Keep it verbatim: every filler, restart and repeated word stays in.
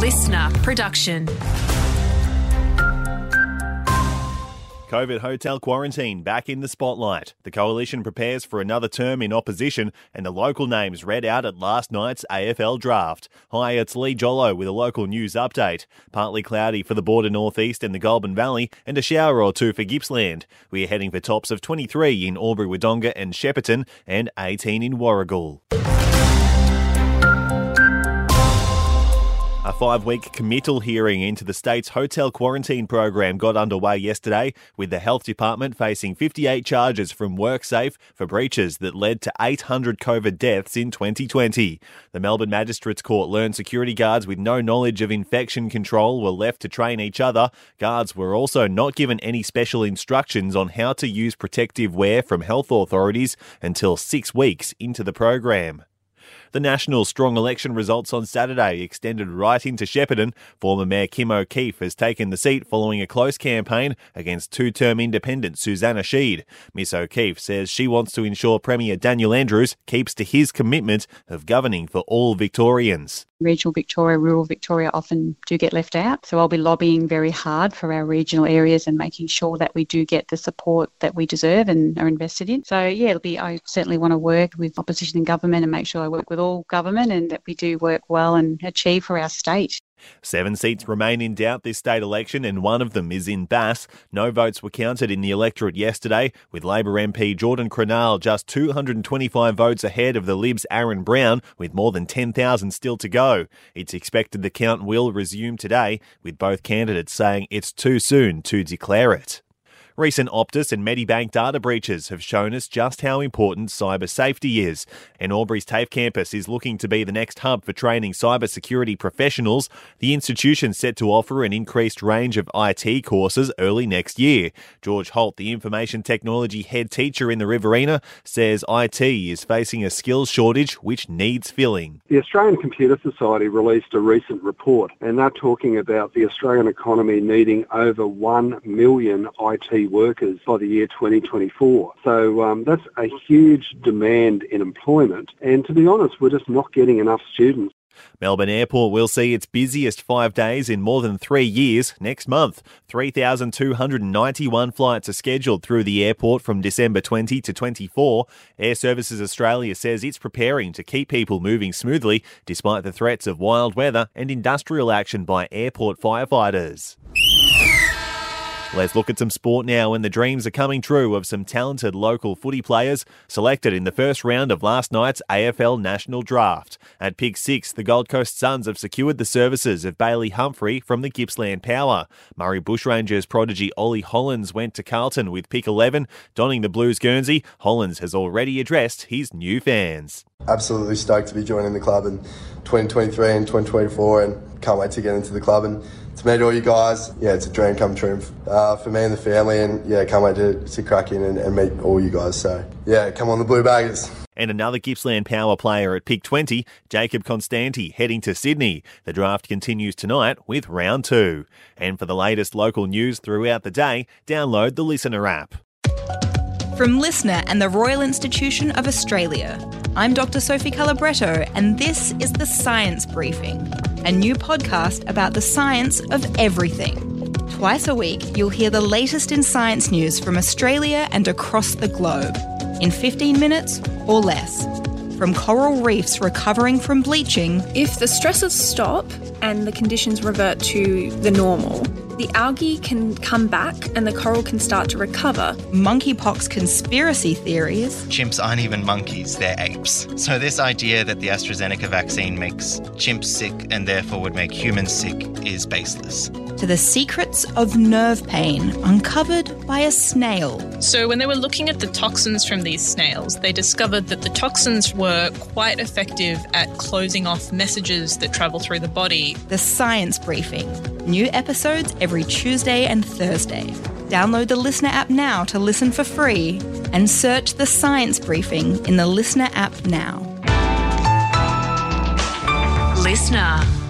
listener production. COVID hotel quarantine back in the spotlight. The Coalition prepares for another term in opposition and the local names read out at last night's A F L draft. Hi, it's Lee Jollo with a local news update. Partly cloudy for the border northeast and the Goulburn Valley and a shower or two for Gippsland. We're heading for tops of twenty-three in Albury-Wodonga and Shepparton and eighteen in Warragul. A five-week committal hearing into the state's hotel quarantine program got underway yesterday, with the Health Department facing fifty-eight charges from WorkSafe for breaches that led to eight hundred COVID deaths in twenty twenty. The Melbourne Magistrates Court learned security guards with no knowledge of infection control were left to train each other. Guards were also not given any special instructions on how to use protective wear from health authorities until six weeks into the program. The national strong election results on Saturday extended right into Shepparton. Former Mayor Kim O'Keefe has taken the seat following a close campaign against two-term independent Susanna Sheed. Miss O'Keefe says she wants to ensure Premier Daniel Andrews keeps to his commitment of governing for all Victorians. Regional Victoria, rural Victoria often do get left out. So I'll be lobbying very hard for our regional areas and making sure that we do get the support that we deserve and are invested in. So yeah, it'll be, I certainly want to work with opposition and government and make sure I work with all government and that we do work well and achieve for our state. Seven seats remain in doubt this state election and one of them is in Bass. No votes were counted in the electorate yesterday, with Labor M P Jordan Crenal just two hundred twenty-five votes ahead of the Libs' Aaron Brown, with more than ten thousand still to go. It's expected the count will resume today, with both candidates saying it's too soon to declare it. Recent Optus and Medibank data breaches have shown us just how important cyber safety is, and Albury's TAFE campus is looking to be the next hub for training cybersecurity professionals. The institution's set to offer an increased range of I T courses early next year. George Holt, the information technology head teacher in the Riverina, says I T is facing a skills shortage which needs filling. The Australian Computer Society released a recent report, and they're talking about the Australian economy needing over one million I T workers by the year twenty twenty-four. So um, that's a huge demand in employment. And to be honest, we're just not getting enough students. Melbourne Airport will see its busiest five days in more than three years next month. three thousand two hundred ninety-one flights are scheduled through the airport from December twentieth to twenty-fourth. Air Services Australia says it's preparing to keep people moving smoothly despite the threats of wild weather and industrial action by airport firefighters. Let's look at some sport now, and the dreams are coming true of some talented local footy players selected in the first round of last night's A F L National Draft. At pick six, the Gold Coast Suns have secured the services of Bailey Humphrey from the Gippsland Power. Murray Bushrangers prodigy Ollie Hollins went to Carlton with pick eleven. Donning the Blues Guernsey, Hollins has already addressed his new fans. Absolutely stoked to be joining the club in twenty twenty-three and twenty twenty-four, and can't wait to get into the club and to meet all you guys. Yeah, it's a dream come true uh, for me and the family, and yeah, can't wait to, to crack in and, and meet all you guys. So yeah, come on the Blue Baggers. And another Gippsland Power player at pick twenty, Jacob Constanti, heading to Sydney. The draft continues tonight with round two. And for the latest local news throughout the day, download the Listener app. From Listener and the Royal Institution of Australia, I'm Doctor Sophie Calabretto, and this is The Science Briefing, a new podcast about the science of everything. Twice a week, you'll hear the latest in science news from Australia and across the globe, in fifteen minutes or less. From coral reefs recovering from bleaching. If the stresses stop and the conditions revert to the normal, the algae can come back and the coral can start to recover. Monkeypox conspiracy theories. Chimps aren't even monkeys, they're apes. So this idea that the AstraZeneca vaccine makes chimps sick and therefore would make humans sick is baseless. To the secrets of nerve pain uncovered by a snail. So when they were looking at the toxins from these snails, they discovered that the toxins were quite effective at closing off messages that travel through the body. The Science Briefing. New episodes every Tuesday and Thursday. Download the Listener app now to listen for free and search The Science Briefing in the Listener app now. Listener.